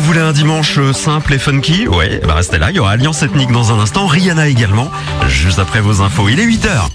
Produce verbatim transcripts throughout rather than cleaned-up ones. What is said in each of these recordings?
voulez un dimanche simple et funky? Ouais, bah restez là, il y aura Alliance Ethnique dans un instant, Rihanna également, juste après vos infos. Il est huit heures.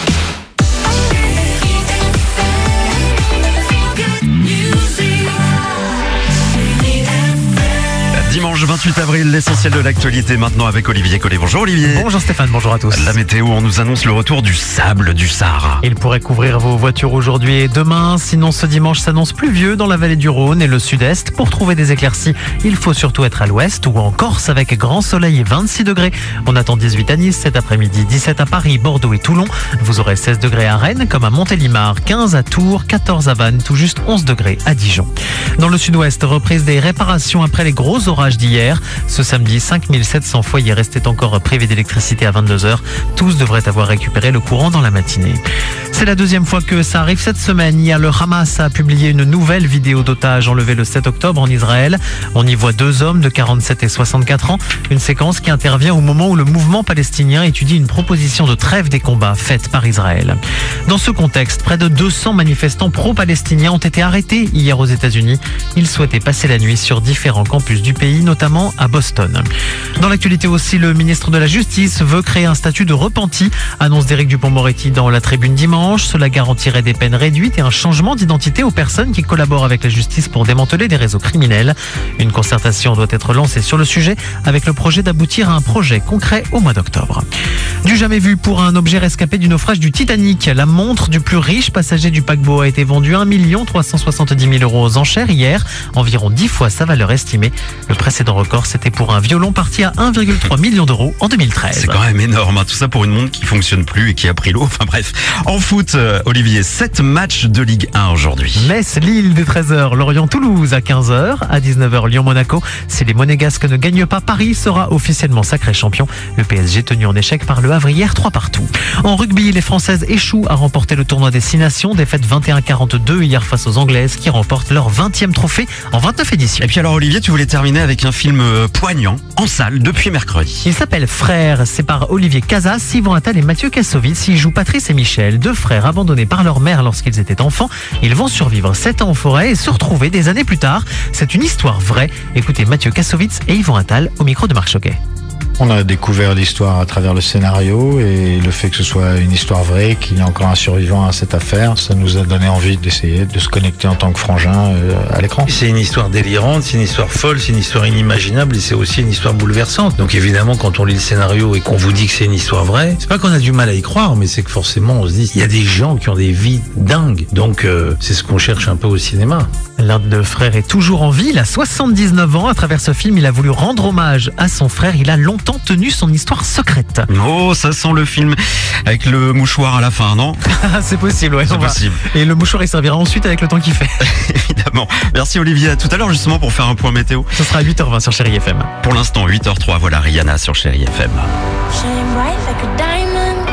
Dimanche vingt-huit avril, l'essentiel de l'actualité maintenant avec Olivier Collet. Bonjour Olivier. Bonjour Stéphane, bonjour à tous. La météo, on nous annonce le retour du sable du Sahara. Il pourrait couvrir vos voitures aujourd'hui et demain. Sinon, ce dimanche s'annonce pluvieux dans la vallée du Rhône et le sud-est. Pour trouver des éclaircies, il faut surtout être à l'ouest ou en Corse avec grand soleil et vingt-six degrés. On attend dix-huit à Nice cet après-midi, dix-sept à Paris, Bordeaux et Toulon. Vous aurez seize degrés à Rennes comme à Montélimar, quinze à Tours, quatorze à Vannes, tout juste onze degrés à Dijon. Dans le sud-ouest, reprise des réparations après les gros orages d'hier. Ce samedi, cinq mille sept cents foyers restaient encore privés d'électricité à vingt-deux heures. Tous devraient avoir récupéré le courant dans la matinée. C'est la deuxième fois que ça arrive cette semaine. Hier, le Hamas a publié une nouvelle vidéo d'otages enlevés le sept octobre en Israël. On y voit deux hommes de quarante-sept et soixante-quatre ans. Une séquence qui intervient au moment où le mouvement palestinien étudie une proposition de trêve des combats faite par Israël. Dans ce contexte, près de deux cents manifestants pro-palestiniens ont été arrêtés hier aux États-Unis. Ils souhaitaient passer la nuit sur différents campus du pays, notamment à Boston. Dans l'actualité aussi, le ministre de la Justice veut créer un statut de repenti, annonce d'Éric Dupond-Moretti dans la Tribune dimanche. Cela garantirait des peines réduites et un changement d'identité aux personnes qui collaborent avec la justice pour démanteler des réseaux criminels. Une concertation doit être lancée sur le sujet avec le projet d'aboutir à un projet concret au mois d'octobre. Du jamais vu pour un objet rescapé du naufrage du Titanic. La montre du plus riche passager du paquebot a été vendue un million trois cent soixante-dix mille euros aux enchères hier, environ dix fois sa valeur estimée. Le précédent record, c'était pour un violon parti à un virgule trois million d'euros en deux mille treize. C'est quand même énorme, hein, tout ça pour une montre qui fonctionne plus et qui a pris l'eau. Enfin bref, en foot, euh, Olivier, sept matchs de Ligue un aujourd'hui. Metz, Lille dès treize heures, Lorient, Toulouse à quinze heures, à dix-neuf heures, Lyon, Monaco. Si les Monégasques ne gagnent pas, Paris sera officiellement sacré champion. Le P S G tenu en échec par le Havre hier, trois partout. En rugby, les Françaises échouent à remporter le tournoi des Six Nations, défaite vingt et un à quarante-deux hier face aux Anglaises qui remportent leur vingtième trophée en vingt-neuf éditions. Et puis alors Olivier, tu voulais terminer avec un film poignant en salle depuis mercredi. Il s'appelle Frères, c'est par Olivier Casas, Yvan Attal et Mathieu Kassovitz. Ils jouent Patrice et Michel, deux frères abandonnés par leur mère lorsqu'ils étaient enfants. Ils vont survivre sept ans en forêt et se retrouver des années plus tard. C'est une histoire vraie. Écoutez Mathieu Kassovitz et Yvan Attal au micro de Marc Choquet. On a découvert l'histoire à travers le scénario et le fait que ce soit une histoire vraie, qu'il y ait encore un survivant à cette affaire, ça nous a donné envie d'essayer de se connecter en tant que frangin à l'écran. C'est une histoire délirante, c'est une histoire folle, c'est une histoire inimaginable et c'est aussi une histoire bouleversante. Donc évidemment, quand on lit le scénario et qu'on vous dit que c'est une histoire vraie, c'est pas qu'on a du mal à y croire, mais c'est que forcément on se dit il y a des gens qui ont des vies dingues. Donc euh, c'est ce qu'on cherche un peu au cinéma. L'un de frères est toujours en vie, il a soixante-dix-neuf ans. À travers ce film, il a voulu rendre hommage à son frère. Il a longtemps tenu son histoire secrète. Oh, ça sent le film avec le mouchoir à la fin, non? C'est possible, ouais. C'est possible. Et le mouchoir, il servira ensuite avec le temps qu'il fait. Évidemment. Merci Olivier. À tout à l'heure justement pour faire un point météo. Ce sera à huit heures vingt sur Chérie F M. Pour l'instant, huit heures zéro trois, voilà Rihanna sur Chérie F M. Shine bright like a diamond.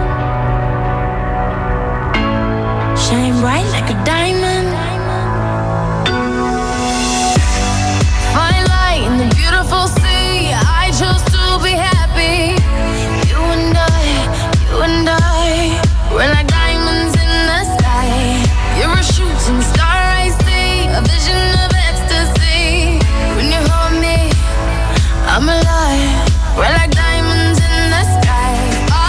Shine bright like a diamond. Fine light in the beautiful sea. I chose to be happy. You and I, you and I, we're like diamonds in the sky. You're a shooting star, I see, a vision of ecstasy. When you hold me, I'm alive. We're like diamonds in the sky.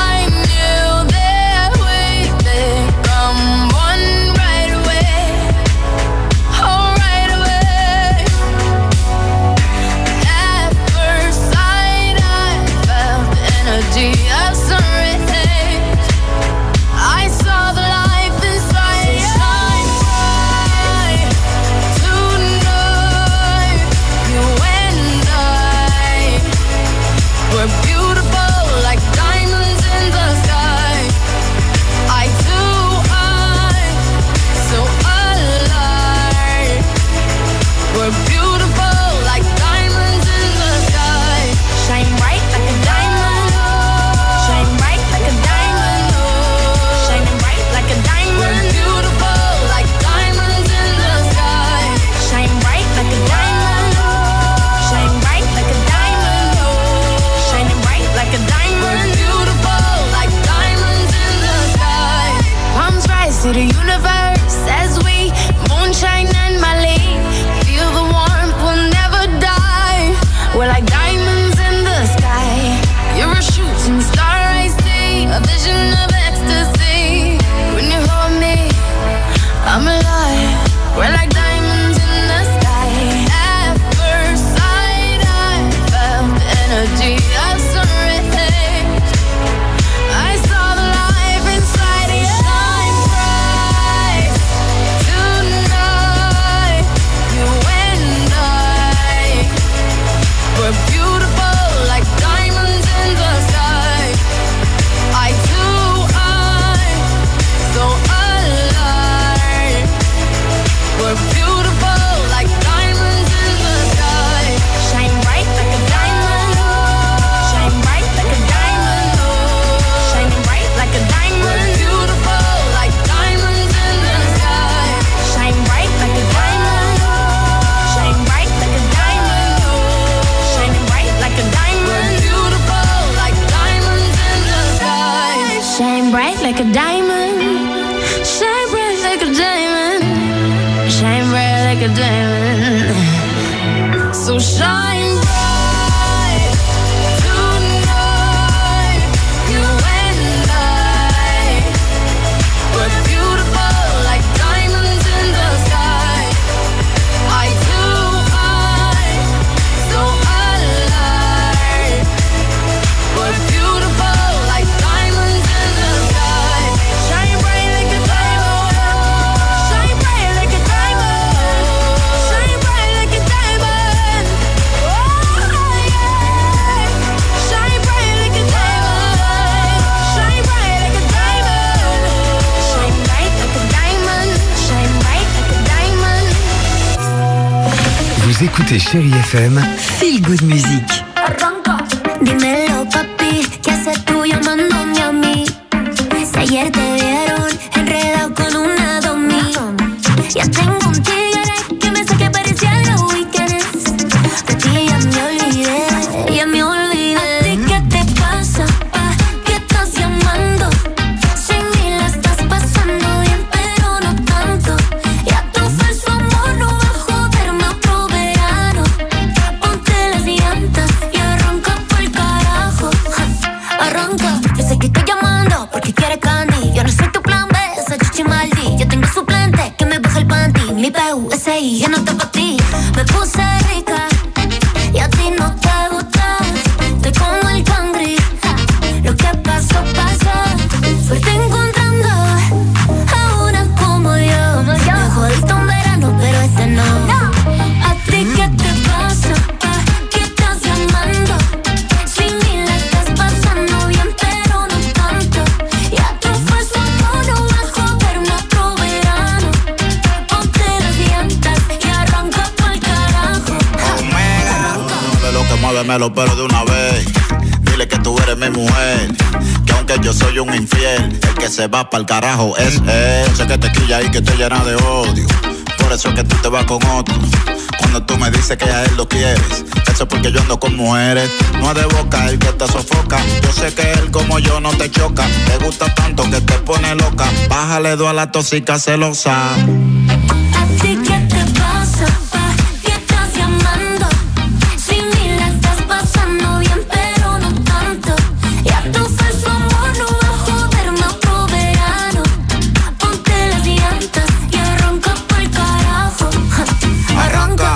Vous écoutez Chérie F M. Feel Good Music. Dímelo, papi, ¿qué haces tú llamándome a mí? Si ayer te vieron enredado con una domi. Ya tengo un tigre que me saque parecía los weekends. De ti ya me olvidé, ya me olvidé. ¿A ti qué te pasa, pa? ¿Qué estás llamando? Sin mí la estás pasando bien, pero no tanto. Ya tu falso amor no va a joderme otro verano. Ponte las llantas y arranca pa'l carajo. Ja, arranca, yo sé que estoy llamando porque quieres candy. Yo no soy tu plan B, esa chichi maldi. Yo tengo suplente que me baja el panty. Mi P U S I, yo no te pa' ti. Me puse rica y a ti no te gusta. Estoy como el cangri. Lo que pasó, pasó. Suerte encontrando a una como yo. Me jodiste un verano, pero este no. ¿A ti qué te pasa, pa? ¿Qué estás llamando? Sin mí la estás pasando bien, pero no tanto. Ya tu falso amor no va a joderme otro verano. Ponte las diantas y arranca pa'l carajo. De lo que muéveme los pelos de una vez. Dile que tú eres mi mujer, que aunque yo soy un infiel, el que se va pa'l carajo es él. Sé que te quilla y que te llena de odio, por eso es que tú te vas con otro. Cuando tú me dices que a él lo quieres, eso es porque yo ando con mujeres. No es de boca el que te sofoca. Yo sé que él como yo no te choca. Te gusta tanto que te pone loca. Bájale dos a la tóxica celosa. ¿A ti qué te pasa, pa? ¿Qué estás llamando? Sin mí la estás pasando bien, pero no tanto. Ya tu falso amor no va a joderme otro verano. Ponte las llantas y arranca pa'l carajo. Ja, arranca.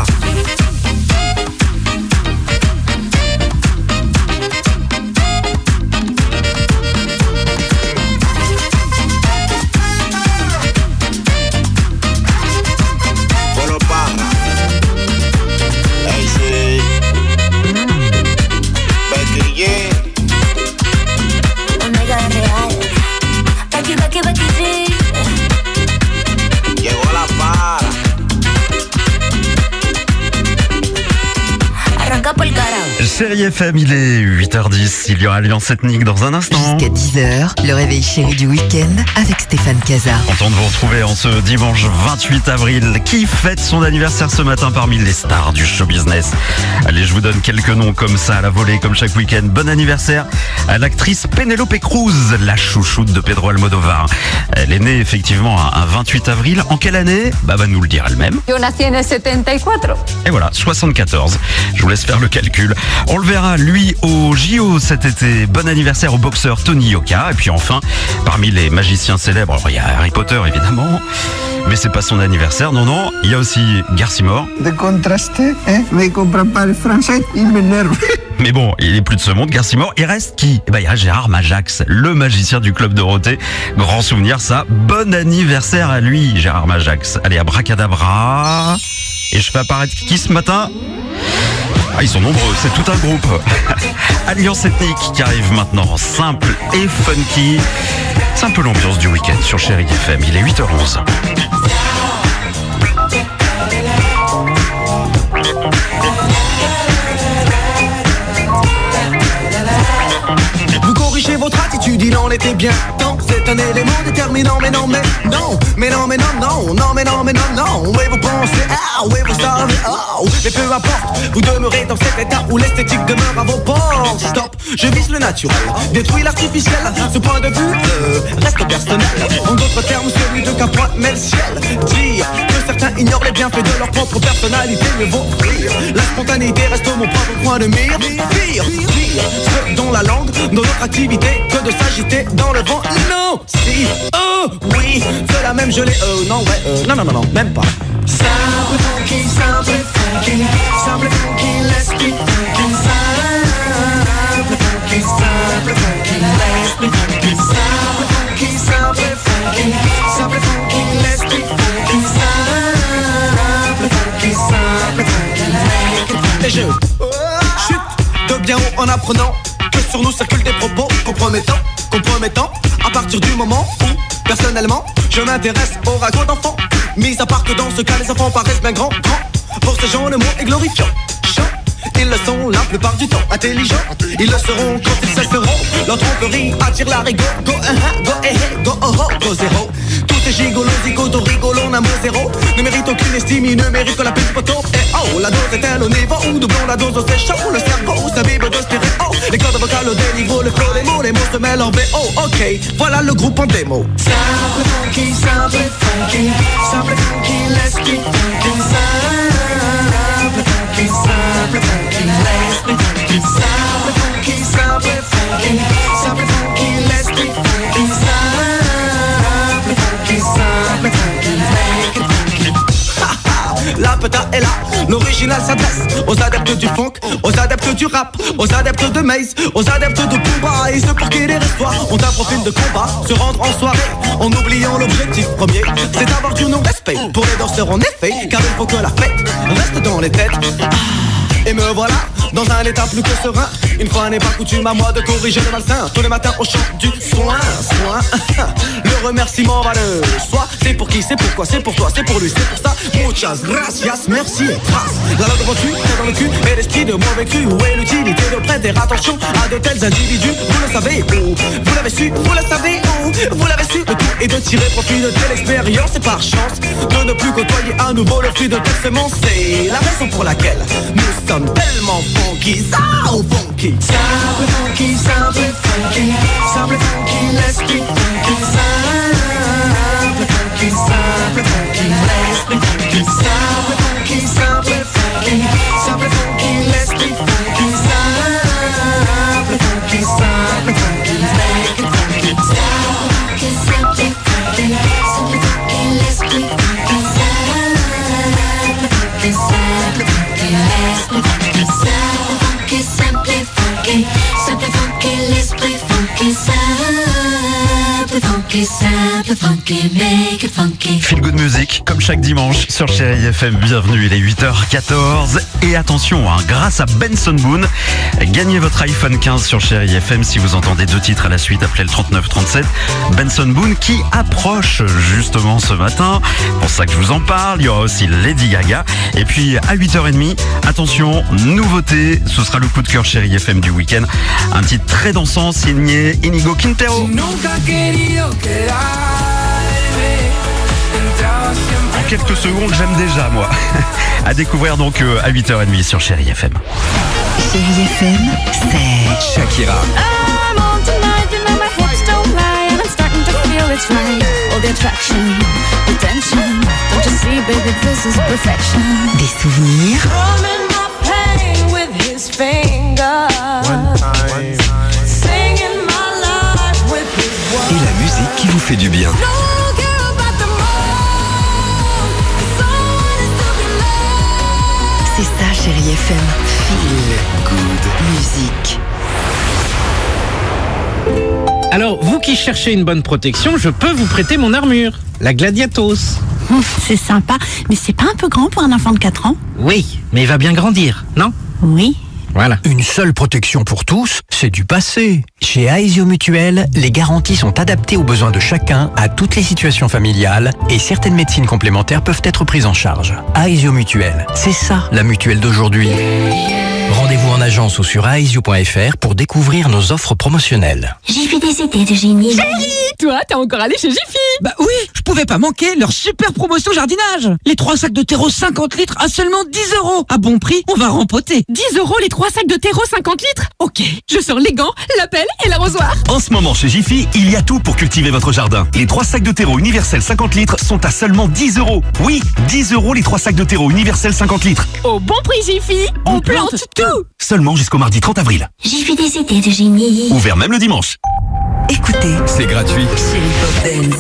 Polo Parra, A C, Becky G. Omega real. Becky, Becky, Becky G. Llegó la para. Arranca pa'l carajo. Chérie F M, il est huit heures dix. Il y aura Alliance ethnique dans un instant. Jusqu'à dix heures, le réveil chéri du week-end avec Stéphane Casa. Content de vous retrouver en ce dimanche vingt-huit avril. Qui fête son anniversaire ce matin parmi les stars du show business? Allez, je vous donne quelques noms comme ça à la volée, comme chaque week-end. Bon anniversaire à l'actrice Penélope Cruz, la chouchoute de Pedro Almodovar. Elle est née effectivement un vingt-huit avril. En quelle année? Bah, va nous le dire elle-même. Yo nací en el setenta y cuatro. Et voilà, soixante-quatorze. Je vous laisse faire le calcul. On le verra, lui, au J O cet été. Bon anniversaire au boxeur Tony Yoka. Et puis enfin, parmi les magiciens célèbres, alors il y a Harry Potter évidemment, mais c'est pas son anniversaire, non, non. Il y a aussi Garcimore. De contraste, eh? Me comprends pas le français, il m'énerve. Mais bon, il est plus de ce monde, Garcimore. Il reste qui? Eh ben, il reste Gérard Majax, le magicien du Club Dorothée. Grand souvenir, ça. Bon anniversaire à lui, Gérard Majax. Allez, abracadabra. Et je fais apparaître qui ce matin? Ah, ils sont nombreux, c'est tout un groupe. Alliance ethnique qui arrive maintenant, simple et funky. C'est un peu l'ambiance du week-end sur Chérie F M. Il est huit heures onze. Vous corrigez votre attitude, il en était bien temps. C'est un élément déterminant, mais non, mais non. Mais non, mais non, non, non, mais non, mais non, non. Oui, vous pensez, ah, oui, vous savez, oh. Mais peu importe, vous demeurez dans cet état où l'esthétique demeure à vos portes. Stop, je vise le naturel, détruis l'artificiel. Ce point de vue euh, reste personnel. En d'autres termes, celui de Capra, mais le ciel. Dire que certains ignorent les bienfaits de leur propre personnalité, mais vaut rire. La spontanéité reste mon propre point de mire. Pire, pire, ce dont la langue, dans notre activité, que de s'agiter dans le vent. Non, si, oh, oui, cela même je l'ai, euh, non, ouais, euh, non, non, non, non, même pas. Simple funky, simple funky, simple funky, let's be funky. Simple funky, simple funky, let's be funky. Simple funky, simple funky, simple funky, let's be funky. Simple funky, simple funky, make it funky. Et je chute de bien haut en apprenant que sur nous circulent des propos compromettants, compromettants. À partir du moment où, personnellement, je m'intéresse aux ragots d'enfants. Mis à part que dans ce cas, les enfants paraissent bien grands, grands. Pour ces gens, le mot est glorifiant. Chant, ils le sont la plupart du temps. Intelligents, ils le seront quand ils cesseront. Leur tromperie attire la rigo. Go, uh, uh, go, eh, eh, go, oh, oh, go, zéro. Tous ces gigolos, zigotos, rigolons, un mot zéro. Ne méritent aucune estime, ils ne méritent que la petite poteau. Et oh, la dose est-elle au niveau où doublons la dose au c'est chaud. Le cerveau s'abîme de stéréo. Les cordes vocales au déniveau, le flow, les mots, les mots se mêlent en V O. Ok, voilà le groupe en démo. Simple funky, simple funky, simple funky, let's be funky. Simple funky, simple funky, let's be funky. Simple funky, simple funky, simple funky, let's be funky. Simple funky, simple funky, make it funky. La peta est là, l'original s'adresse aux adeptes du funk, aux adeptes du rap, aux adeptes de Maze, aux adeptes de Booba et ceux pour qui les restoirs ont un profil de combat, se rendre en soirée en oubliant l'objectif premier, c'est d'avoir du non-respect pour les danseurs en effet, car il faut que la fête reste dans les têtes. Et me voilà dans un état plus que serein. Une fois n'est pas coutume à moi de corriger le malsain. Tous les matins au chant du soin, soin. Le remerciement va le soi. C'est pour qui, c'est pourquoi, c'est pour toi, c'est pour lui, c'est pour ça. Muchas gracias, merci et grâce. La langue reçue, c'est dans le cul et l'esprit de mauvais cru. Où est l'utilité de prêter attention à de tels individus? Vous le savez où? Vous l'avez su, vous le savez où? Vous l'avez su, le tout est de tirer profit de telle expérience et par chance de ne plus côtoyer à nouveau le fruit de telle semence. C'est la raison pour laquelle nous sommes tellement funky, so funky. Simple funky, simple funky, simple funky, let's be funky. Simple funky, simple funky, let's be funky. Simple funky, simple funky, simple funky, let's be funky. Simple funky, simple funky, make it funky. Simple funky, simple funky, simple funky, let's be funky. Simple funky, simple funky, let's be funky. Simple funky, simple funky, simple funky, let's be funky. Simple funky, simple funky, make it funky. Feel Good Music, comme chaque dimanche sur Chérie F M. Bienvenue, il est huit heures quatorze. Et attention, hein, grâce à Benson Boone, gagnez votre iPhone quinze sur Chérie F M. Si vous entendez deux titres à la suite, appelez le trente-neuf trente-sept. Benson Boone qui approche justement ce matin. Pour ça que je vous en parle. Il y aura aussi Lady Gaga. Et puis à huit heures trente, attention, nouveauté, ce sera le coup de cœur Chérie F M du week-end. Un titre très dansant signé Inigo Quintero. En quelques secondes, j'aime déjà, moi. À découvrir donc euh, à huit heures trente sur Chérie F M. Chérie F M, c'est Shakira. I'm on tonight, you know my hips don't lie, and I'm starting to feel it's right. All the attraction, the tension, don't you see, baby, this is perfection. des souvenirs, Drumming my pain with his fingers. Singing my life with his words. Et la musique qui vous fait du bien. Don't care about the moon. Someone is to be loved. c'est ça Chérie F M. Feel good musique. Alors, vous qui cherchez une bonne protection, je peux vous prêter mon armure, la Gladiatos. Hum, c'est sympa, mais c'est pas un peu grand pour un enfant de quatre ans? Oui, mais il va bien grandir, non? Oui. Voilà. Une seule protection pour tous, c'est du passé. Chez Aesio Mutuel, les garanties sont adaptées aux besoins de chacun, à toutes les situations familiales, et certaines médecines complémentaires peuvent être prises en charge. Aesio Mutuel, c'est ça la mutuelle d'aujourd'hui. Rendez-vous en agence ou sur aesio point f r pour découvrir nos offres promotionnelles. J'ai fait des idées de génie. Chérie, toi, t'es encore allé chez Jiffy? Bah oui, je pouvais pas manquer leur super promotion jardinage. Les trois sacs de terreau cinquante litres à seulement dix euros. À bon prix, on va rempoter. dix euros les trois sacs de terreau cinquante litres? Ok, je sors les gants, la pelle et l'arrosoir. En ce moment chez Jiffy, il y a tout pour cultiver votre jardin. Les trois sacs de terreau universel cinquante litres sont à seulement dix euros. Oui, dix euros les trois sacs de terreau universel cinquante litres. Au bon prix Jiffy, on, on plante, plante tout. Seulement jusqu'au mardi trente avril. J'ai fait des idées de génie. Ouvert même le dimanche. Écoutez, c'est gratuit. Chérie Pop Dance.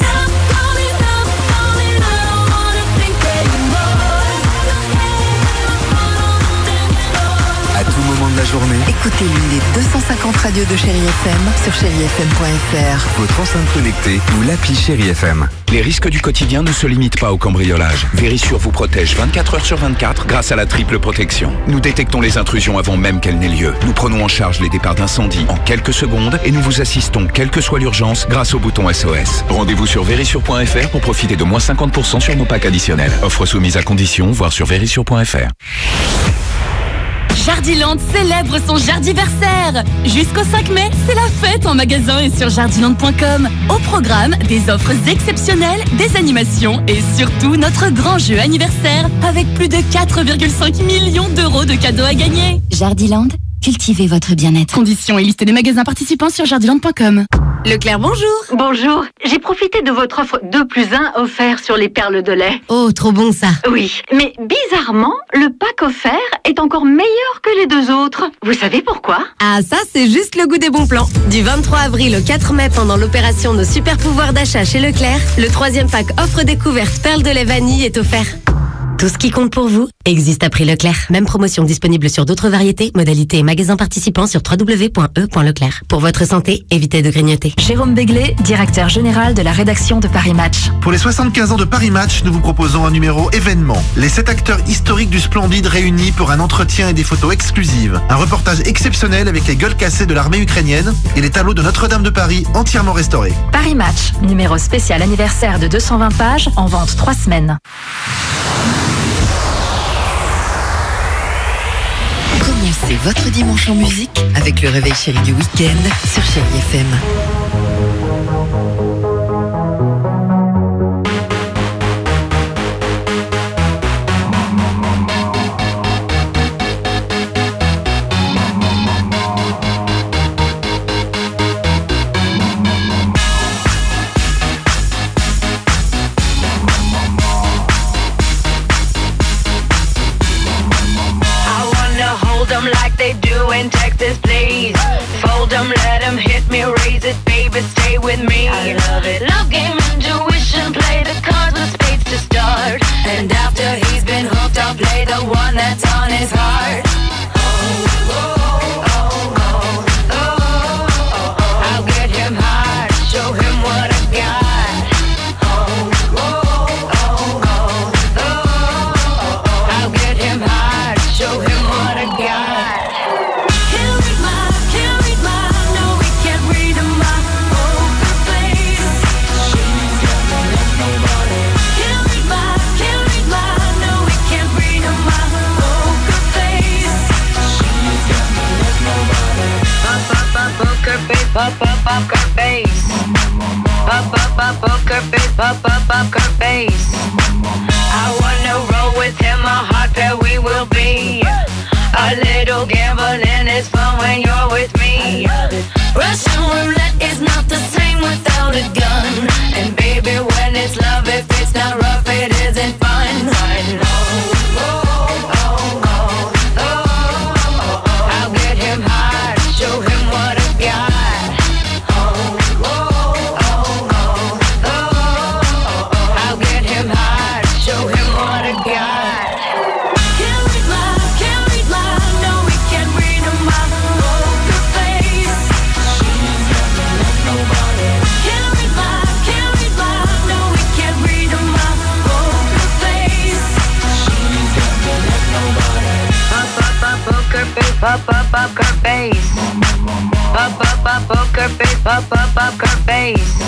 À tout moment de la journée, Écoutez l'une des deux cent cinquante radios de Chérie F M sur chérie f m point f r. votre enceinte connectée ou l'appli Chérie F M. Les risques du quotidien ne se limitent pas au cambriolage. Vérissure vous protège vingt-quatre heures sur vingt-quatre grâce à la triple protection. Nous détectons les intrusions avant même qu'elles n'aient lieu. Nous prenons en charge les départs d'incendie en quelques secondes et nous vous assistons quelle que soit l'urgence grâce au bouton S O S. Rendez-vous sur vérissure point f r pour profiter de moins cinquante pour cent sur nos packs additionnels. Offre soumise à condition, voire sur vérissure point f r. Jardiland célèbre son jardiversaire. Jusqu'au cinq mai, c'est la fête en magasin et sur jardiland point com. Au programme, des offres exceptionnelles, des animations et surtout notre grand jeu anniversaire avec plus de quatre virgule cinq millions d'euros de cadeaux à gagner. Jardiland, cultivez votre bien-être. Conditions et liste des magasins participants sur jardiland point com. Leclerc, bonjour. Bonjour, j'ai profité de votre offre deux plus un offert sur les perles de lait. Oh, trop bon ça. Oui, mais bizarrement, le pack offert est encore meilleur que les deux autres. Vous savez pourquoi? Ah, ça, c'est juste le goût des bons plans. Du vingt-trois avril au quatre mai, pendant l'opération Nos super pouvoirs d'achat chez Leclerc, le troisième pack offre découverte perles de lait vanille est offert. Tout ce qui compte pour vous existe à prix Leclerc. Même promotion disponible sur d'autres variétés, modalités et magasins participants sur w w w point e point leclerc. Pour votre santé, évitez de grignoter. Jérôme Béglé, directeur général de la rédaction de Paris Match. Pour les soixante-quinze ans de Paris Match, nous vous proposons un numéro événement. Les sept acteurs historiques du Splendide réunis pour un entretien et des photos exclusives. Un reportage exceptionnel avec les gueules cassées de l'armée ukrainienne et les tableaux de Notre-Dame de Paris entièrement restaurés. Paris Match, numéro spécial anniversaire de deux cent vingt pages, en vente trois semaines. Commencez votre dimanche en musique avec le réveil chéri du week-end sur Chérie F M. Like they do in Texas, please. Fold them, let them hit me, raise it, baby, stay with me. I love it. Love game, intuition, play the cards with spades to start. And after he's been hooked, I'll play the one that's on his heart. Oh, oh, oh, oh, oh, oh, oh. I'll get him hard, show him what I got. Oh, oh, oh, oh, oh, oh. I'll get him hard, show him what I got. Pop up up her face. Pop up up poker face. Pop up up her face. I wanna roll with him, a hot pair we will be. A little gambling is fun when you're with me. Russian roulette is not the same without a gun. And baby, when it's love, if it's not rough, it isn't fun. Fun. Oh, oh, oh, oh, oh, oh, oh. I'll get him hard, show him what I got. Pop up up her face. Pop up up poker face. Pop up up her face.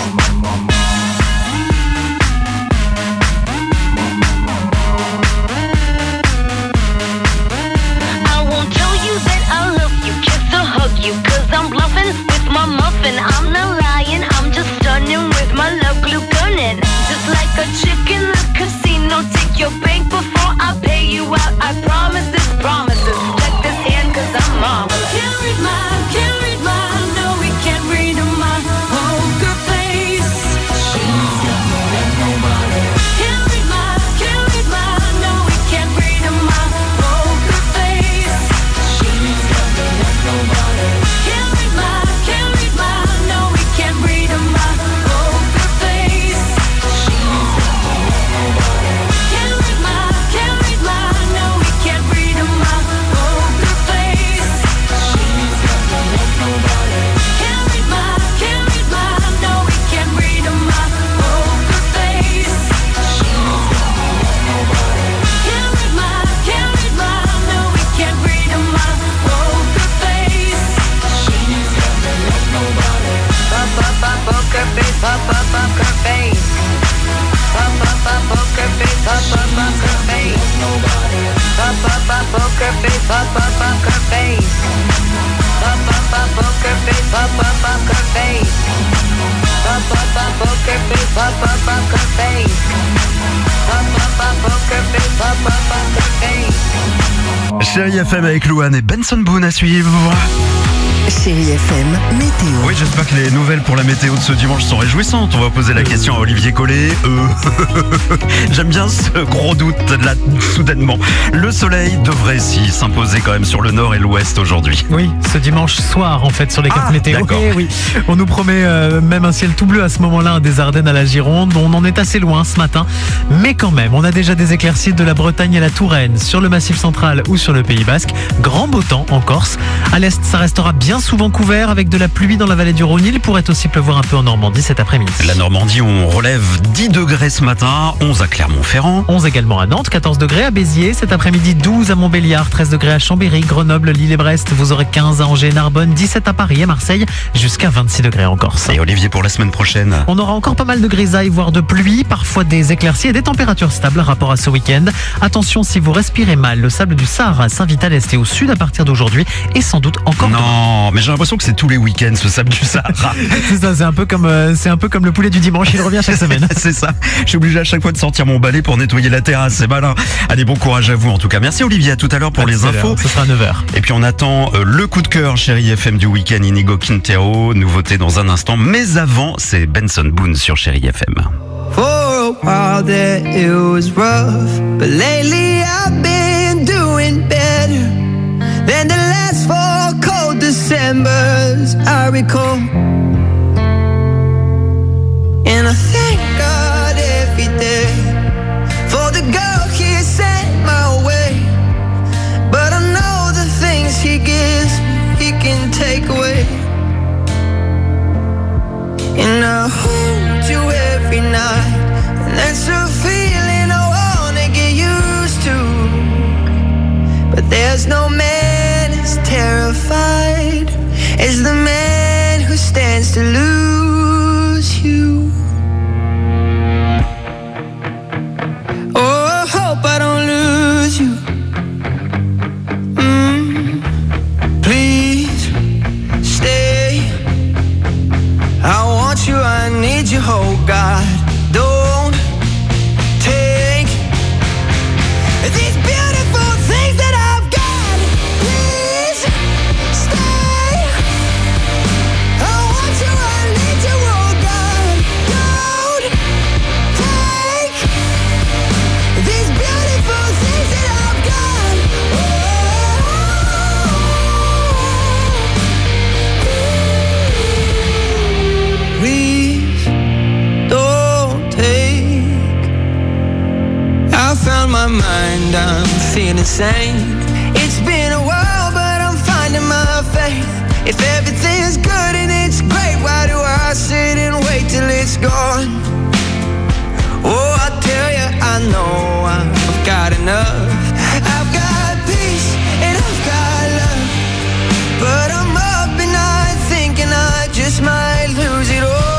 I won't tell you that I love you, kiss or hug you, cause I'm bluffing with my muffin. I'm not lying, I'm just stunning with my love glue gunning. Just like a chick in the casino, take your bank before I pay you out. I promise this promises. Cause I'm marvelous. Can't read my, can't read my, no we can't read my poker face. Pop up poker face. Pop up a poker face. Pop up poker face. Pop up a poker face. Pop up poker face. Pop up a poker face. Pop up poker face. Chérie F M avec Louane et Benson Boone à suivre. Chérie F M, météo. Oui, j'espère que les nouvelles pour la météo de ce dimanche sont réjouissantes. On va poser la question à Olivier Collet. Euh... J'aime bien ce gros doute là, soudainement. Le soleil devrait si s'imposer quand même sur le nord et l'ouest aujourd'hui. Oui, ce dimanche soir en fait sur les cartes Ah, météo. d'accord. Eh oui. On nous promet euh, même un ciel tout bleu à ce moment-là des Ardennes à la Gironde. On en est assez loin ce matin, mais quand même, on a déjà des éclaircies de la Bretagne à la Touraine, sur le Massif central ou sur le Pays Basque. Grand beau temps en Corse. À l'est, ça restera bien souvent couvert avec de la pluie dans la vallée du Rhône. Il pourrait aussi pleuvoir un peu en Normandie cet après-midi. La Normandie, on relève dix degrés ce matin, onze à Clermont-Ferrand. onze également à Nantes, quatorze degrés à Béziers. Cet après-midi, douze à Montbéliard, treize degrés à Chambéry, Grenoble, Lille et Brest. Vous aurez quinze à Angers, Narbonne, dix-sept à Paris et Marseille, jusqu'à vingt-six degrés en Corse. Et Olivier, pour la semaine prochaine? On aura encore pas mal de grisailles, voire de pluie, parfois des éclaircies et des températures stables rapport à ce week-end. Attention, si vous respirez mal, le sable du Sahara s'invite à l'est et au sud à partir d'aujourd'hui et sans doute encore demain. Non, mais j'ai l'impression que c'est tous les week-ends ce sable du Sahara. C'est ça, c'est un peu comme euh, c'est un peu comme le poulet du dimanche, il revient chaque semaine. C'est ça. Je suis obligé à chaque fois de sortir mon balai pour nettoyer la terrasse. C'est malin. Allez, bon courage à vous en tout cas. Merci Olivier. À tout à l'heure pour À les tout à infos. l'heure, ce sera à neuf heures. Et puis on attend euh, le coup de cœur Chérie F M du week-end, Inigo Quintero. Nouveauté dans un instant. Mais avant, c'est Benson Boone sur Chérie F M. For a while there it was rough, but lately I've been doing better than the last four cold Decembers I recall. And I thank God every day for the girl He sent my way. But I know the things He gives me, He can take away. And I hold you every night, and that's a feeling I wanna get used to. But there's no man as terrified as the man who stands to lose you. Oh, I hope I don't lose you. Mm, please stay. I want you, I need you, oh God. Don't take these beautiful things that I've got. Please stay. I want you, I need you, oh God. Don't take these beautiful things that I've got. Please don't take. I found my mind, I'm feeling sane. It's been a while, but I'm finding my faith. If everything's good and it's great, why do I sit and wait till it's gone? Oh, I tell you, I know I've got enough. I've got peace and I've got love, but I'm up at night thinking I just might lose it all.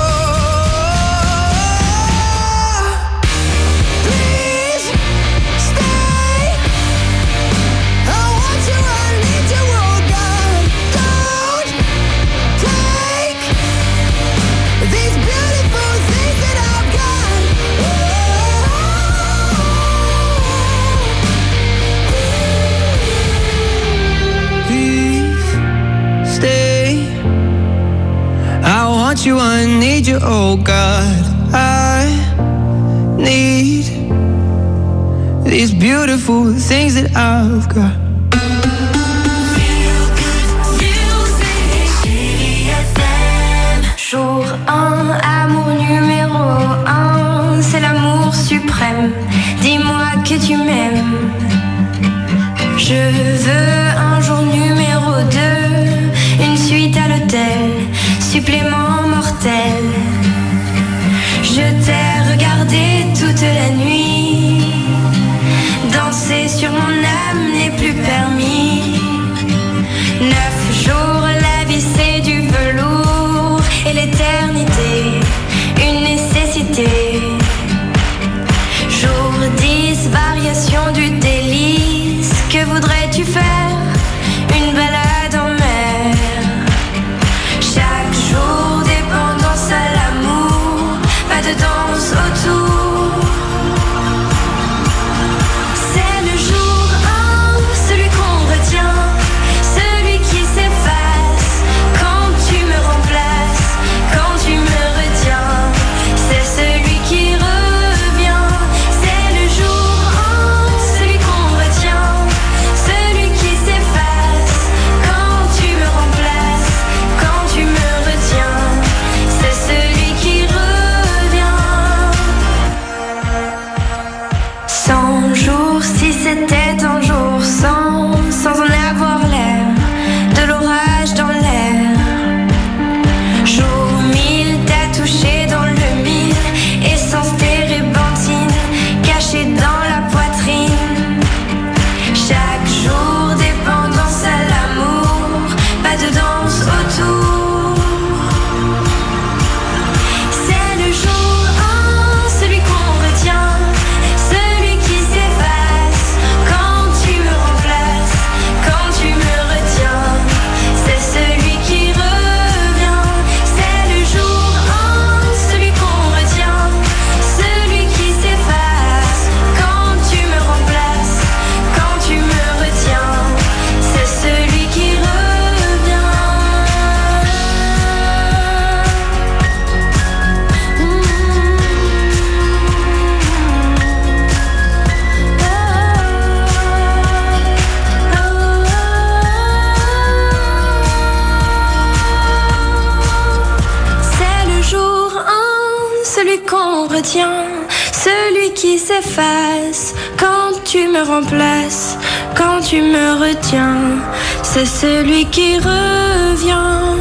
Please stay. I want you, I need you, oh God. Don't take these beautiful things that I've got. Please stay. I want you, I need you, oh God. I need these beautiful things that I've got. Jour un, amour numéro un, c'est l'amour suprême. Dis-moi que tu m'aimes. Je veux un jour numéro deux, une suite à l'hôtel, supplément mortel. Je t'ai regardé toute la nuit, danser sur mon âme n'est plus s'efface quand tu me remplaces, quand tu me retiens, c'est celui qui revient.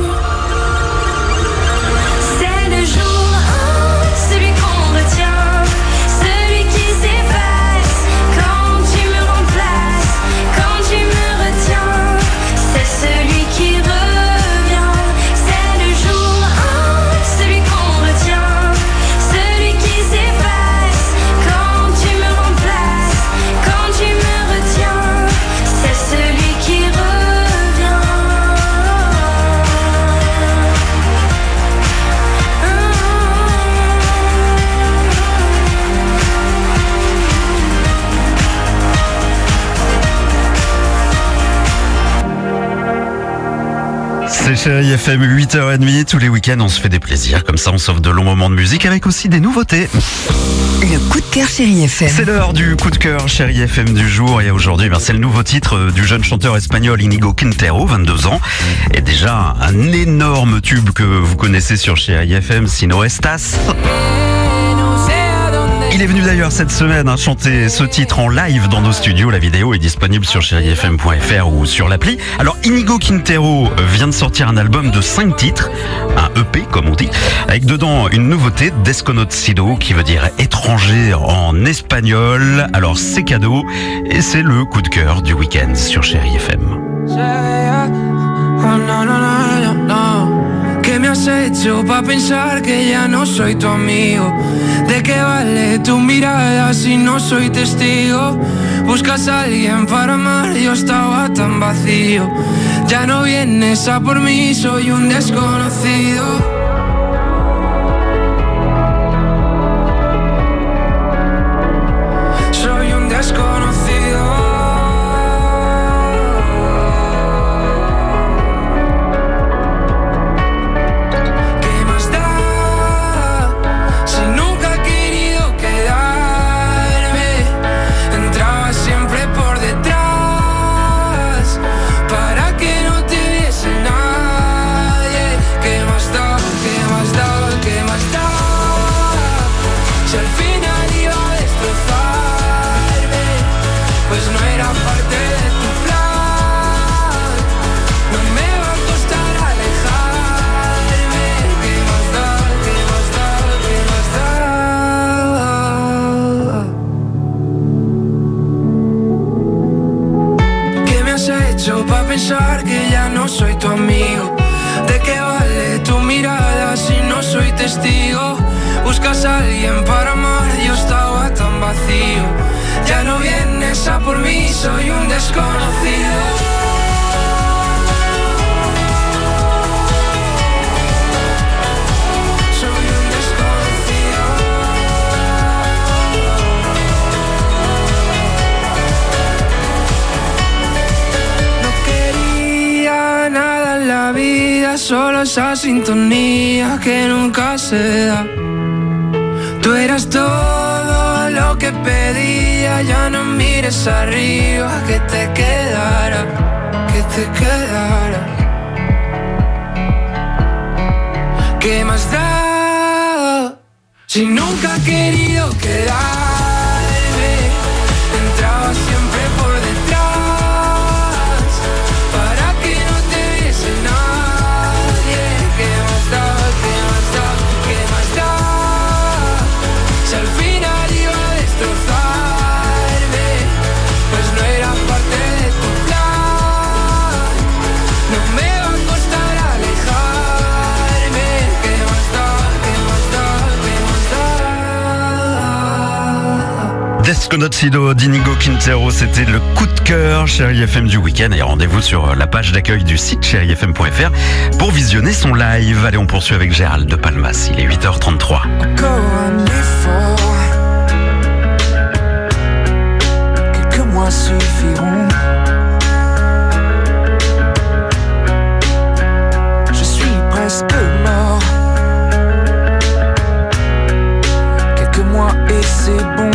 C'est le jour un, celui qu'on retient, celui qui s'efface quand tu me remplaces, quand tu me retiens, c'est celui qui revient. C'est le jour un, celui qu'on retient, celui qui s'efface quand tu me remplaces, quand tu me retiens, c'est celui qui revient. C'est Chérie F M, huit heures trente, tous les week-ends on se fait des plaisirs, comme ça on s'offre de longs moments de musique avec aussi des nouveautés. Le coup de cœur Chérie F M. C'est l'heure du coup de cœur Chérie F M du jour et aujourd'hui ben, c'est le nouveau titre du jeune chanteur espagnol Inigo Quintero, vingt-deux ans, et déjà un énorme tube que vous connaissez sur Chérie F M, Si no estás. Il est venu d'ailleurs cette semaine hein, chanter ce titre en live dans nos studios. La vidéo est disponible sur chérie f m point f r ou sur l'appli. Alors Inigo Quintero vient de sortir un album de cinq titres, un E P comme on dit, avec dedans une nouveauté, Desconocido, qui veut dire étranger en espagnol. Alors c'est cadeau et c'est le coup de cœur du week-end sur Chérie F M. Oh, no, no, no, no, no. ¿Qué me has hecho pa' pensar que ya no soy tu amigo? ¿De qué vale tu mirada si no soy testigo? Buscas a alguien para amar, yo estaba tan vacío. Ya no vienes a por mí, soy un desconocido. Soy un desconocido. Pa' pensar que ya no soy tu amigo. ¿De qué vale tu mirada si no soy testigo? Buscas a alguien para amar, yo estaba tan vacío. Ya no vienes a por mí, soy un desconocido. Solo esa sintonía que nunca se da. Tú eras todo lo que pedía, ya no mires arriba, que te quedara, que te quedara. ¿Qué más da? Si nunca he querido quedarme, entraba siempre por detrás. Desconocido d'Inigo Quintero, c'était le coup de cœur Chérie F M du week-end. Et rendez-vous sur la page d'accueil du site chérie f m point f r pour visionner son live. Allez, on poursuit avec Gérald de Palmas, il est huit heures trente-trois. Quelques mois suffiront. Je suis presque mort. Quelques mois et c'est bon.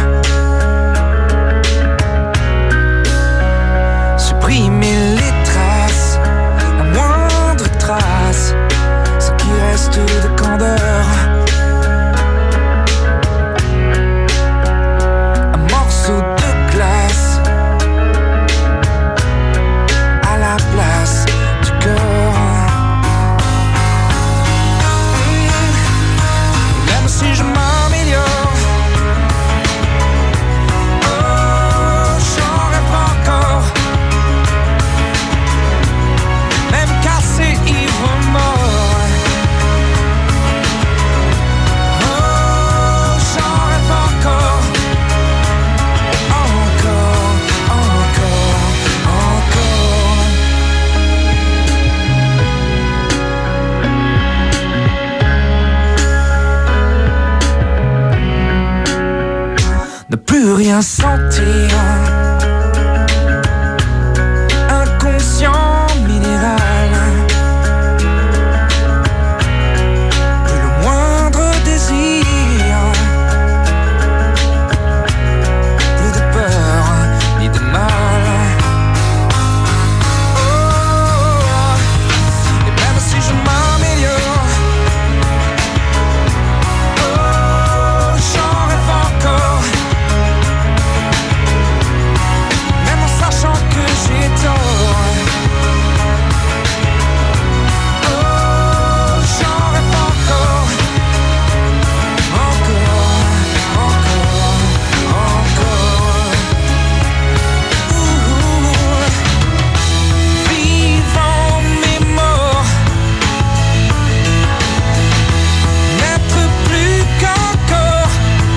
Supprimer les traces, la moindre trace, ce qui reste de candeur. plus rien sentir. Inconscient minéral, plus le moindre désir, plus de peur ni de mal. Oh, et même si je m'améliore, oh, j'en rêve encore. Même en sachant que j'ai tort. Oh, j'en rêve encore. Encore, encore, encore. Ouh. Vivant mais mort, n'être plus qu'un corps.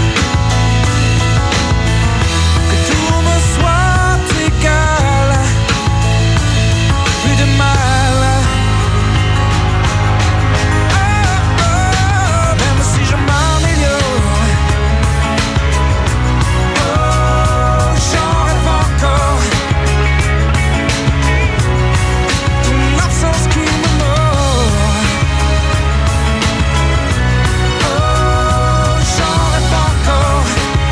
Que tout me soit égal, plus de mal. Oh, oh, même si je m'améliore, oh, j'en rêve encore. Ton absence qui me mord. Oh, j'en rêve encore.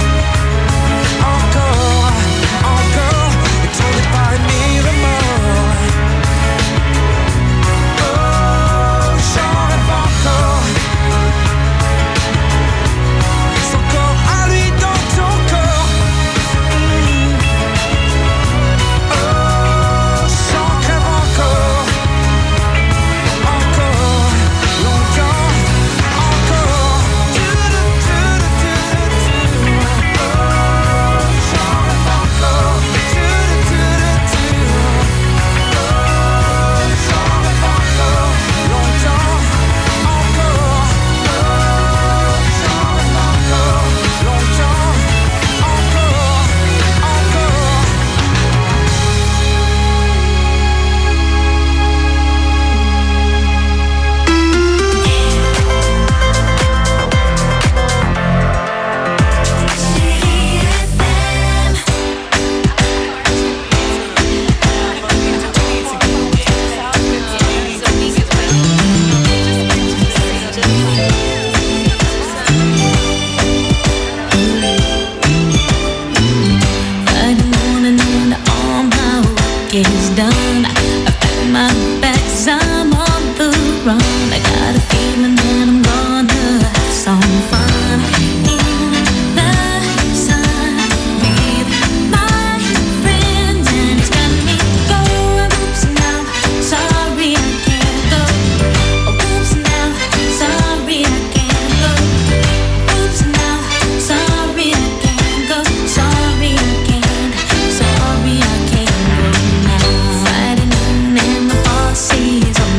Encore, encore. Et ton départ et mes remords. Oh, j'en rêve encore. Son corps à lui dans ton corps. Mm. Oh, j'en rêve encore. Encore, longtemps, encore. Oh, j'en rêve encore. Oh, j'en rêve encore. Longtemps, encore. Oh, j'en rêve encore. Longtemps, encore, encore. I don't wanna know that all my work is done. I found my best, I'm on the run. I got a feeling that I'm gonna have some fun in the sun with my friends, and it's got me going. Oops, now sorry I can't go. Oops, now sorry I can't go. Oops, now sorry I can't go. Sorry I can't. Sorry I can't go now. Friday noon and the boss is on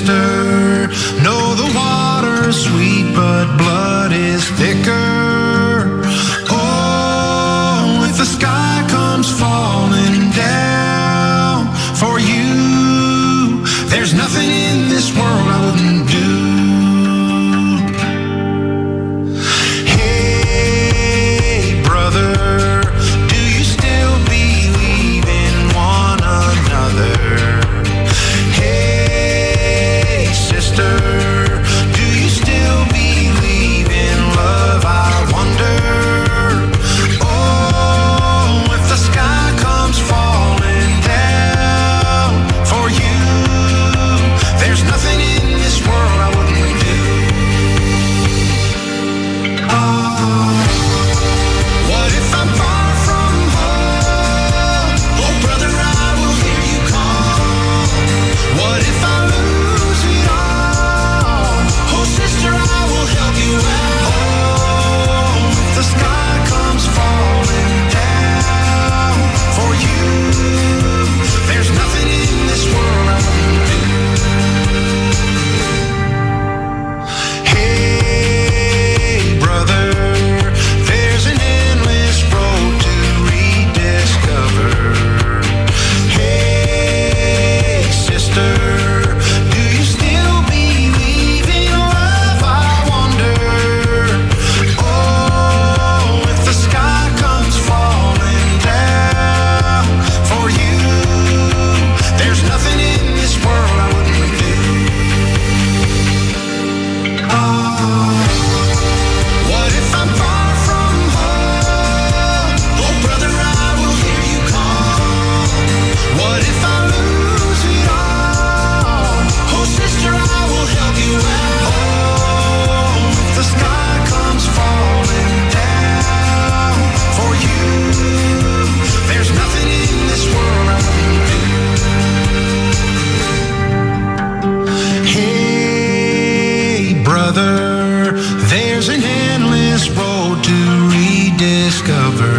sister. No, the water's sweet, but blood is thicker. Oh, if the sky comes falling down for you, there's nothing in this world I wouldn't do. Hey, brother, do you still believe in one another? Hey, sister, do you still believe in love? I wonder. Oh, if the sky comes falling down for you, there's nothing in this world I wouldn't do. Oh, what if I'm far from home? Oh, brother, I will hear you call. What if I lose it all? Oh, sister, I will help you out. Oh, if the sky comes falling down for you, there's nothing in this world I wouldn't do. Hey, brother, there's an endless road to rediscover. Hey, sister, do you still believe in love? I wonder. Oh, if the sky comes falling down for you, there's nothing in this world I wouldn't do. Oh, what if I'm far from home? Oh, brother, I will hear you call. What if I lose it all? Oh, sister, I will help you out. Oh, if the sky comes falling down for you, there's nothing in this world I wouldn't do. Hey, brother, there's an endless road to rediscover.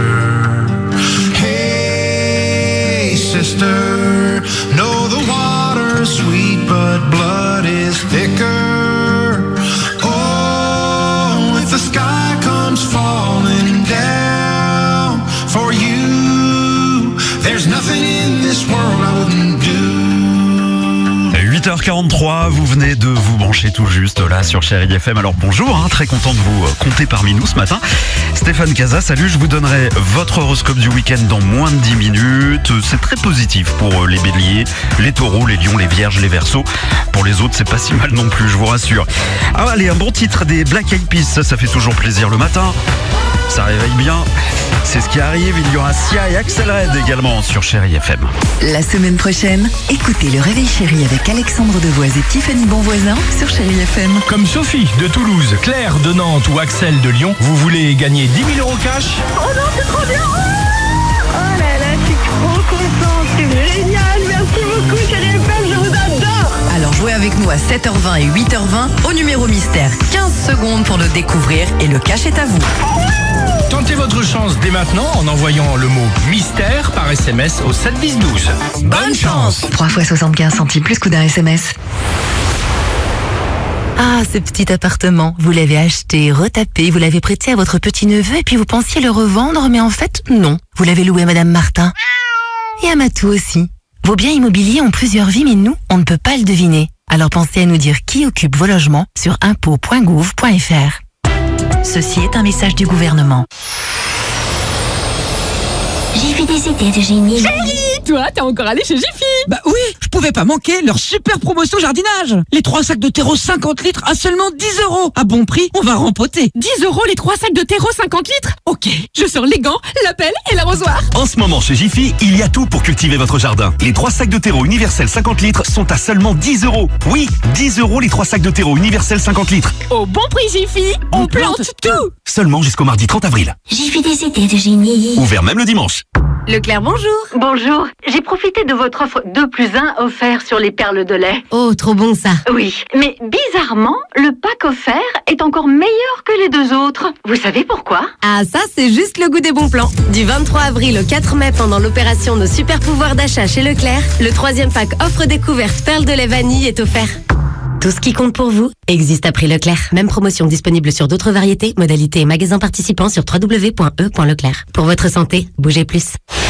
Hey, sister, no, the water's sweet, but blood is thicker. Oh, if the sky comes falling down for you, there's nothing in this world I wouldn't do. huit heures quarante-trois, vous venez de vous brancher tout juste là sur Chérie F M. Alors bonjour, hein, très content de vous compter parmi nous ce matin. Stéphane Casa, salut, je vous donnerai votre horoscope du week-end dans moins de dix minutes. C'est très positif pour les béliers, les taureaux, les lions, les vierges, les verseaux. Pour les autres, c'est pas si mal non plus, je vous rassure. Ah allez, un bon titre des Black Eyed Peas, ça, ça fait toujours plaisir le matin. Ça réveille bien. C'est ce qui arrive, il y aura Sia et Axel Red également sur Chérie F M. La semaine prochaine, écoutez le Réveil Chéri avec Alexandre Devoise et Tiffany Bonvoisin sur Chérie F M. Comme Sophie de Toulouse, Claire de Nantes ou Axel de Lyon, vous voulez gagner dix mille euros cash? Oh non, c'est trop bien! Oh là là, je suis trop contente, c'est génial! Merci beaucoup, Chérie F M, je vous adore! Alors jouez avec nous à sept heures vingt et huit heures vingt au numéro mystère. quinze secondes pour le découvrir et le cash est à vous. Tentez votre chance dès maintenant en envoyant le mot mystère par S M S au sept dix douze. Bonne chance! trois fois soixante-quinze centimes plus coût d'un S M S. Ah, ce petit appartement, vous l'avez acheté, retapé, vous l'avez prêté à votre petit-neveu et puis vous pensiez le revendre, mais en fait, non. Vous l'avez loué à Madame Martin. Et à Matou aussi. Vos biens immobiliers ont plusieurs vies, mais nous, on ne peut pas le deviner. Alors pensez à nous dire qui occupe vos logements sur impôts point gouv point f r. Ceci est un message du gouvernement. J'ai fait des idées de génie. Chérie, toi, t'es encore allé chez Jiffy? Bah oui, je pouvais pas manquer leur super promotion jardinage. Les trois sacs de terreau cinquante litres à seulement dix euros. À bon prix, on va rempoter. dix euros les trois sacs de terreau cinquante litres? Ok, je sors les gants, la pelle et l'arrosoir. En ce moment chez Jiffy, il y a tout pour cultiver votre jardin. Les trois sacs de terreau universel cinquante litres sont à seulement dix euros. Oui, dix euros les trois sacs de terreau universel cinquante litres. Au bon prix Jiffy, on, on plante, plante tout. Seulement jusqu'au mardi trente avril. J'ai fait des idées de génie. Ouvert même le dimanche. Leclerc, bonjour. Bonjour. J'ai profité de votre offre deux plus un offert sur les perles de lait. Oh, trop bon ça. Oui, mais bizarrement, le pack offert est encore meilleur que les deux autres. Vous savez pourquoi? Ah, ça, c'est juste le goût des bons plans. Du vingt-trois avril au quatre mai, pendant l'opération Nos super pouvoirs d'achat chez Leclerc, le troisième pack offre découverte perles de lait vanille est offert. Tout ce qui compte pour vous existe à prix Leclerc. Même promotion disponible sur d'autres variétés, modalités et magasins participants sur w w w point e point leclerc. Pour votre santé, bougez plus.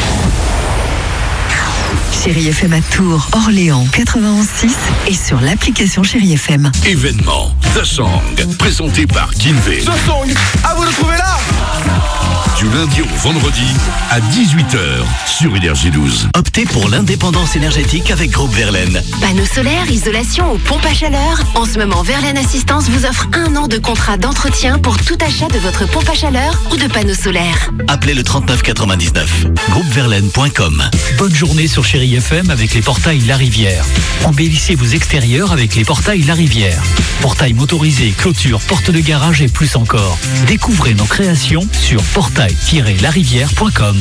Chérie F M à Tours, Orléans, quatre-vingt-onze six et sur l'application Chérie F M. Événement The Song, présenté par Kinvé. The Song, à vous de trouver là. Du lundi au vendredi à dix-huit heures sur Énergie douze. Optez pour l'indépendance énergétique avec Groupe Verlaine. Panneaux solaires, isolation ou pompe à chaleur. En ce moment, Verlaine Assistance vous offre un an de contrat d'entretien pour tout achat de votre pompe à chaleur ou de panneaux solaires. Appelez le trente-neuf quatre-vingt-dix-neuf. groupe verlaine point com. Bonne journée sur Chérie F M avec les portails La Rivière. Embellissez vos extérieurs avec les portails La Rivière. Portails motorisés, clôtures, portes de garage et plus encore. Découvrez nos créations sur portail tiret la rivière point com.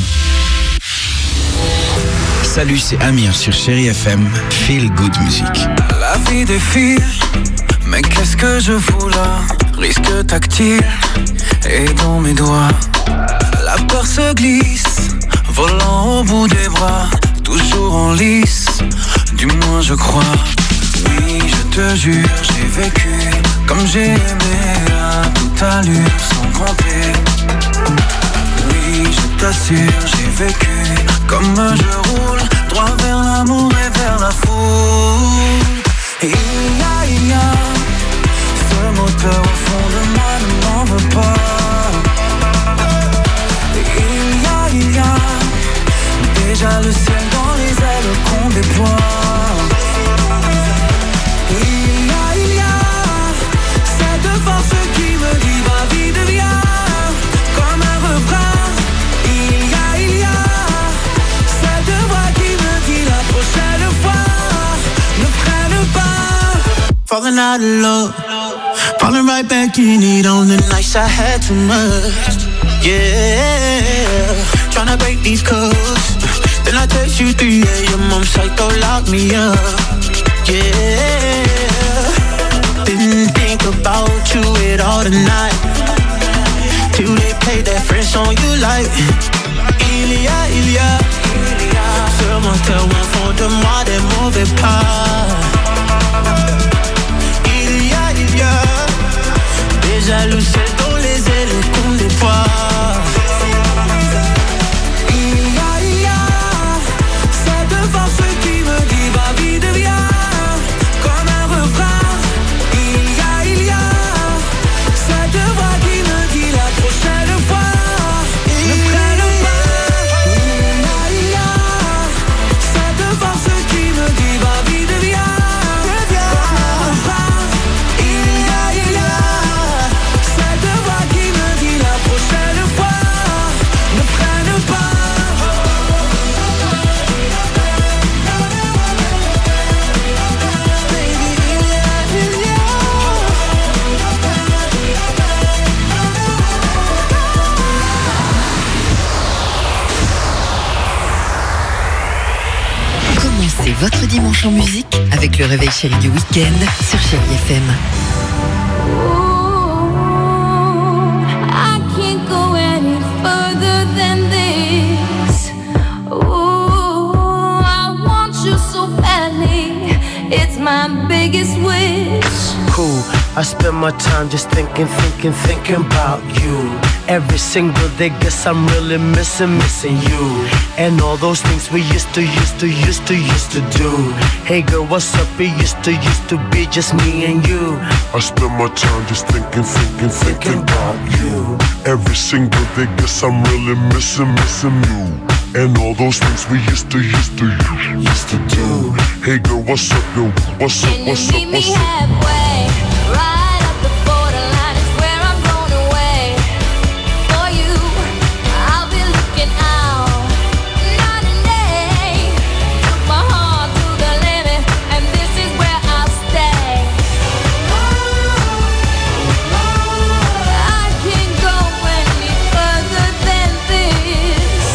Salut, c'est Amir sur Chérie F M. Feel Good Music. La vie défile, mais qu'est-ce que je fous là? Risque tactile et dans mes doigts. La peur se glisse, volant au bout des bras. Toujours en lice, du moins je crois. Oui, je te jure, j'ai vécu comme j'ai aimé à toute allure sans compter. Oui, je t'assure, j'ai vécu comme je roule droit vers l'amour et vers la foule. Et il y a, il y a ce moteur au fond de moi ne m'en veut pas. Et il y a, il y a déjà le ciel dans les ailes qu'on déploie. Et il y a, il y a cette force qui me dit va vie devient comme un refrain. Il y a, il y a cette voix qui me dit la prochaine fois ne freine pas. Falling out of love, falling right back in it on the nights I had too much. Yeah, tryna break these codes. Then I text you three a.m. I'm psycho, lock me up. Yeah, didn't think about you at all tonight. Till they play that French song you like. Il y a, il y a ce moteur au fond de moi des mauvais pas. Il y a, il y a déjà le ciel dans les ailes qu'on déploie. Votre dimanche en musique avec le réveil chéri du week-end sur Chérie F M. I can't go any further than this. Ooh, I want you so badly. It's my biggest wish. Cool. I spend my time just thinking, thinking, thinking about you. Every single day, guess I'm really missing, missing you. And all those things we used to, used to, used to, used to do. Hey girl, what's up? It used to, used to be just me and you. I spend my time just thinking, thinking, thinking about you. Every single day, guess I'm really missing, missing you. And all those things we used to, used to, used to do. Hey girl, what's up, yo? What's up, what's up, what's up? Halfway, right up the borderline is where I'm blown away. For you, I'll be looking out night and day. Took my heart to the limit, and this is where I'll stay. I can't go any further than this.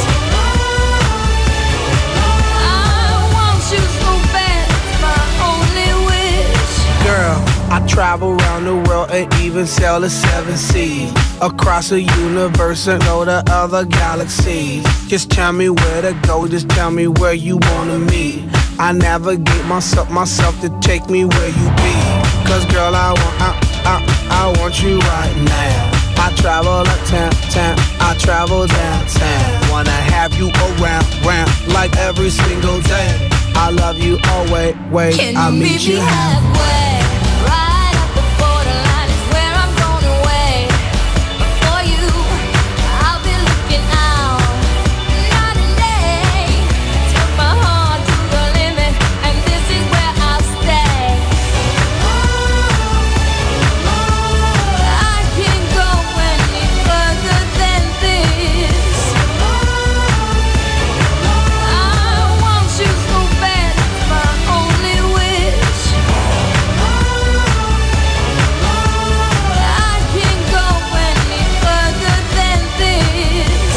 I want you so bad, it's my only wish. Girl, I travel around the world and even sail the seven seas. Across the universe and go to other galaxies. Just tell me where to go, just tell me where you wanna meet. I navigate myself, myself to take me where you be. Cause girl, I want, I, I, I want you right now. I travel uptown, town, I travel downtown. Wanna have you around, round, like every single day. I love you always, wait, Can I'll you meet meet you me halfway. halfway? Right at the borderline is where I'm going away. For you, I'll be looking out night and day. Took my heart to the limit, and this is where I'll stay. I can't go any further than this. I want you so bad, it's my only wish. I can't go any further than this.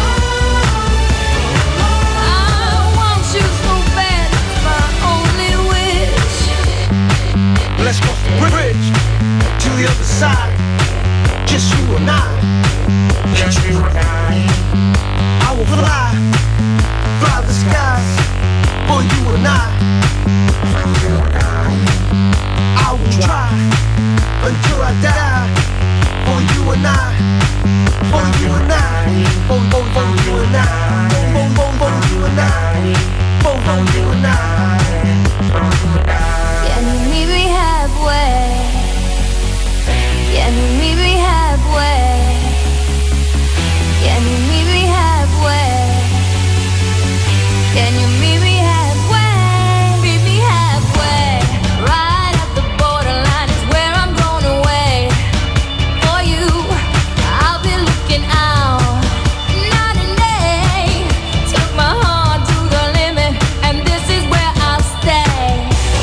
I want you so bad, it's my only wish. Let's cross the bridge to the other side. Just you and I. Just you and I. I will fly, fly the skies for you and I. For you and I. I will try until I die for you and I. For you and I. For, for, for you and I. For, for, for you and I. For, for you and I. Can you meet me halfway? Can you meet me halfway? Can you meet me halfway? Can you meet me halfway? Meet me halfway. Right at the borderline is where I'm going away. For you, I'll be looking out night and day. Took my heart to the limit, and this is where I'll stay.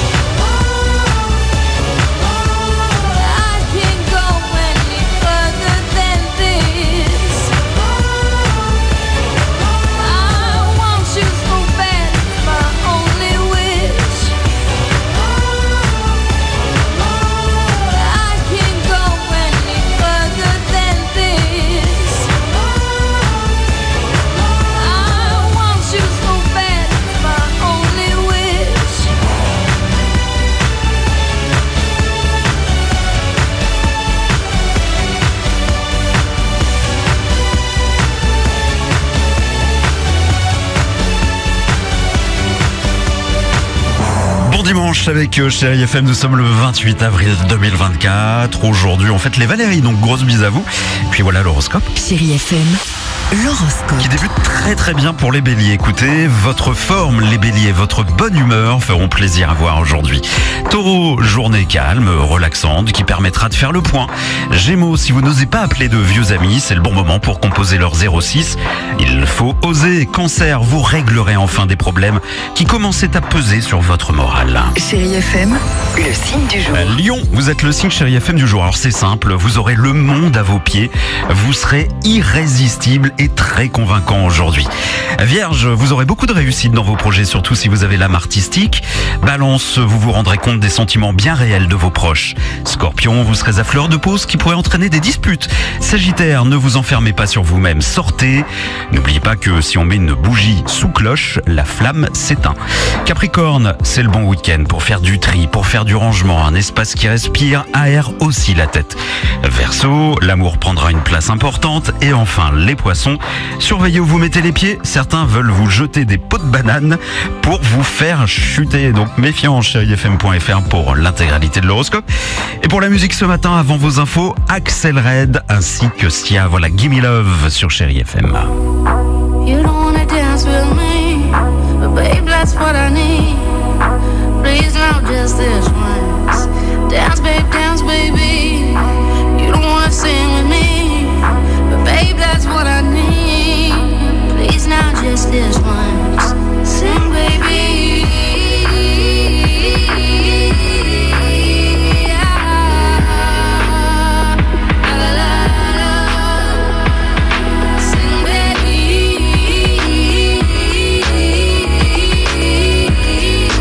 I can't go any further than this. I want you so bad, it's my only wish. I can't go any further than this. I want you so bad, it's my only wish. Bon dimanche avec euh, Chérie F M, nous sommes le vingt-huit avril deux mille vingt-quatre. Aujourd'hui, on fête les Valéries, donc grosse bise à vous. Puis voilà l'horoscope. Chérie F M, l'horoscope. Qui débute très très bien pour les béliers. Écoutez, votre forme, les béliers, votre bonne humeur feront plaisir à voir aujourd'hui. Taureau, journée calme, relaxante, qui permettra de faire le point. Gémeaux, si vous n'osez pas appeler de vieux amis, c'est le bon moment pour composer leur zéro six. Il faut oser. Cancer, vous réglerez enfin des problèmes qui commençaient à peser sur votre morale. Chérie F M, le signe du jour. Lion, vous êtes le signe Chérie F M du jour. Alors c'est simple, vous aurez le monde à vos pieds. Vous serez irrésistible et très convaincant aujourd'hui. Vierge, vous aurez beaucoup de réussite dans vos projets, surtout si vous avez l'âme artistique. Balance, vous vous rendrez compte des sentiments bien réels de vos proches. Scorpion, vous serez à fleur de peau, ce qui pourrait entraîner des disputes. Sagittaire, ne vous enfermez pas sur vous-même, sortez. N'oubliez pas que si on met une bougie sous cloche, la flamme s'éteint. Capricorne, c'est le bon week-end pour faire du tri, pour faire du rangement. Un espace qui respire aère aussi la tête. Verseau, l'amour prendra une place importante. Et enfin, les poissons, surveillez où vous mettez les pieds. Certains veulent vous jeter des pots de banane pour vous faire chuter. Donc méfiance, chérie F M point F R pour l'intégralité de l'horoscope. Et pour la musique ce matin, avant vos infos, Axel Red ainsi que Sia. Voilà, Gimme Love sur Chérie F M. You don't wanna dance with me, but babe, that's what I need. Please now, just this once. Dance, babe, dance, baby. You don't wanna sing with me, but babe, that's what I need. Please now, just this once. Sing, baby. Sing, baby.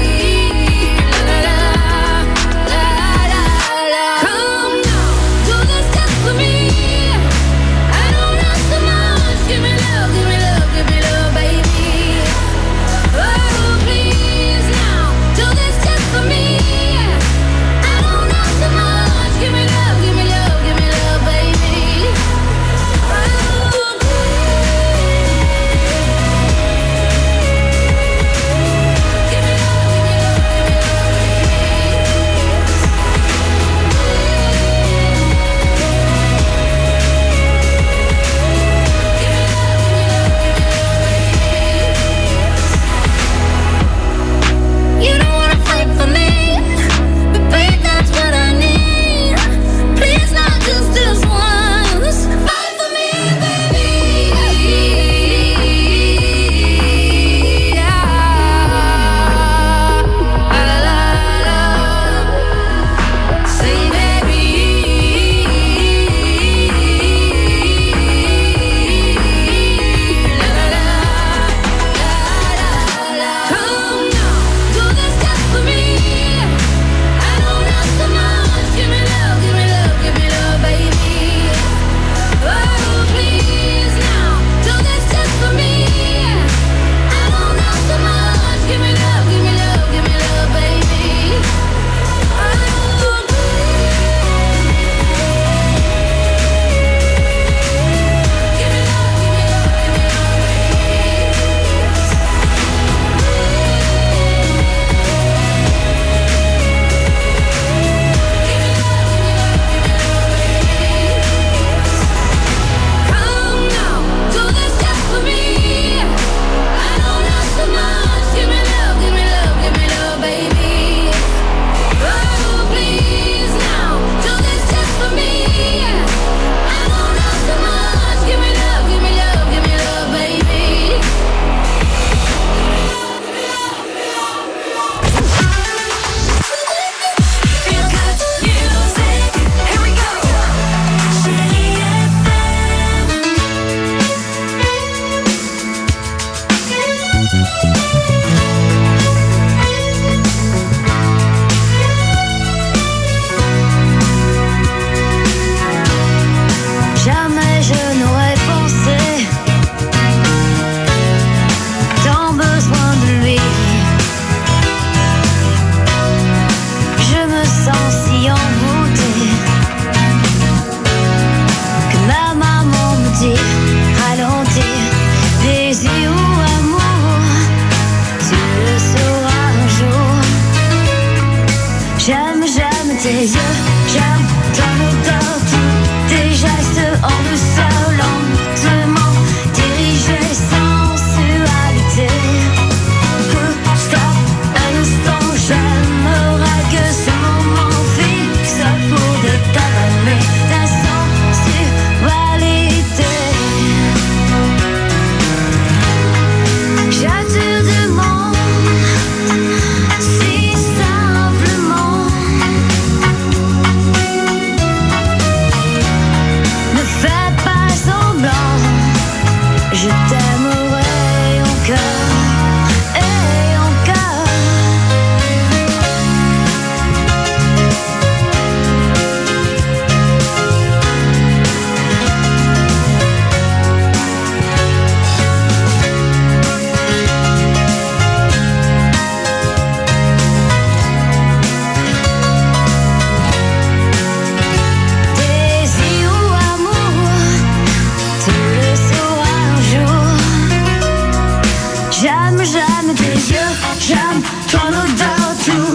tes yeux.